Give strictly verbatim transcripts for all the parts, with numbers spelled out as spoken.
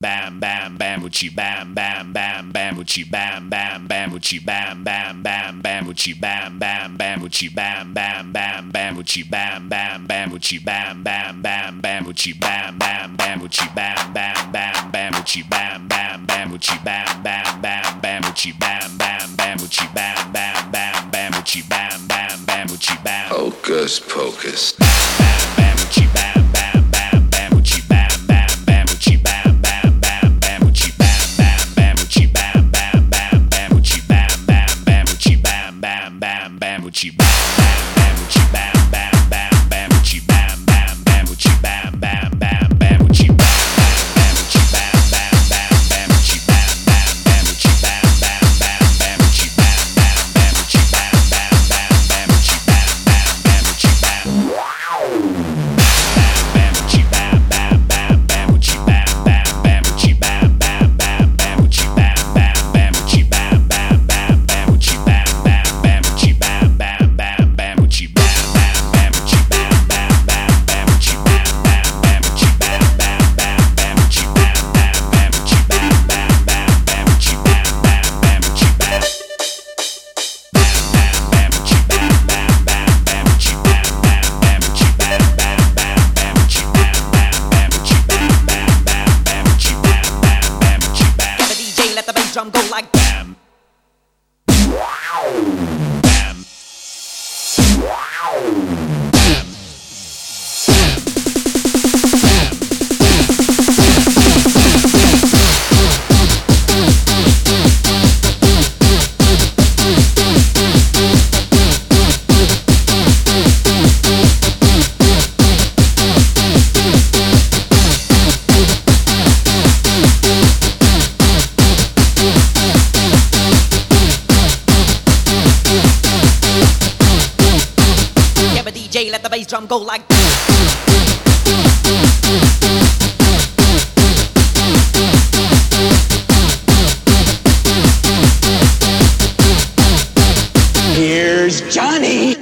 Bam bam bam woochie bam bam bam bam woochie bam bam bam woochie bam bam bam bam woochie bam bam bam woochie bam bam bam bam woochie bam bam bam woochie bam bam bam bam woochie bam bam bam woochie bam bam bam bam woochie bam bam bam woochie bam bam bam bam woochie bam bam bam woochie bam bam bam bam woochie bam bam bam woochie bam. Hocus pocus. Bam bam woochie bam bam bam bam woochie bam bam bam woochie bam bam bam bam woochie bam bam bam woochie bam bam bam bam woochie bam bam bam woochie bam bam bam bam woochie bam bam bam woochie bam bam bam bam woochie bam bam bam woochie bam bam bam bam woochie bam bam woochie bam bam bam bam woochie bam bam bam woochie bam bam bam bam woochie bam bam bam woochie bam bam bam bam woochie bam bam bam woochie bam. Drum go like bam, bam, bam. D J, let the bass drum go like Here's Johnny.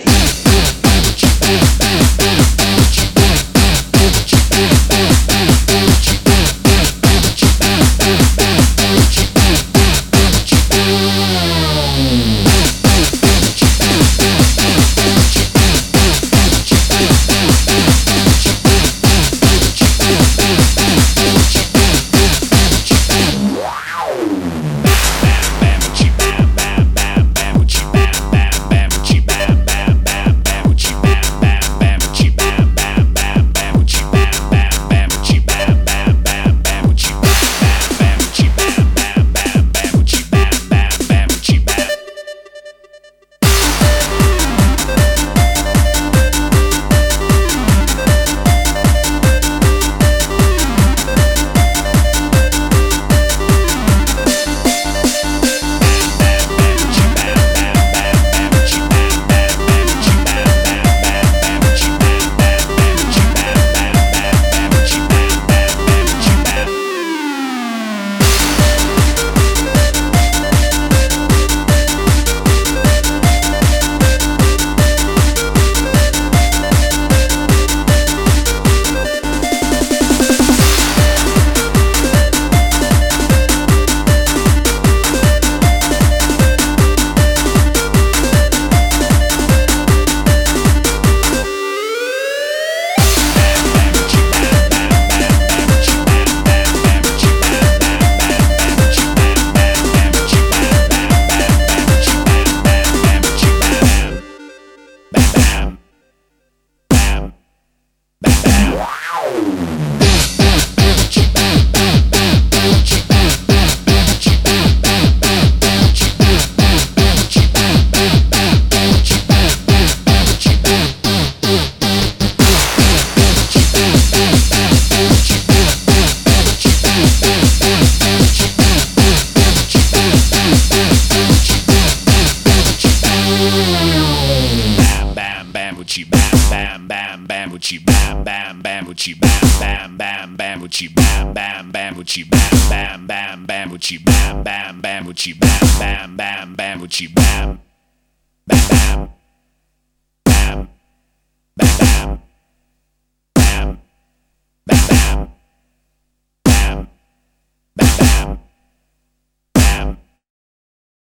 woochie bam bam bam bam woochie bam bam bam woochie bam bam bam bam woochie bam bam bam woochie bam bam bam bam woochie bam bam bam woochie bam bam bam bam woochie bam bam bam bam bam bam.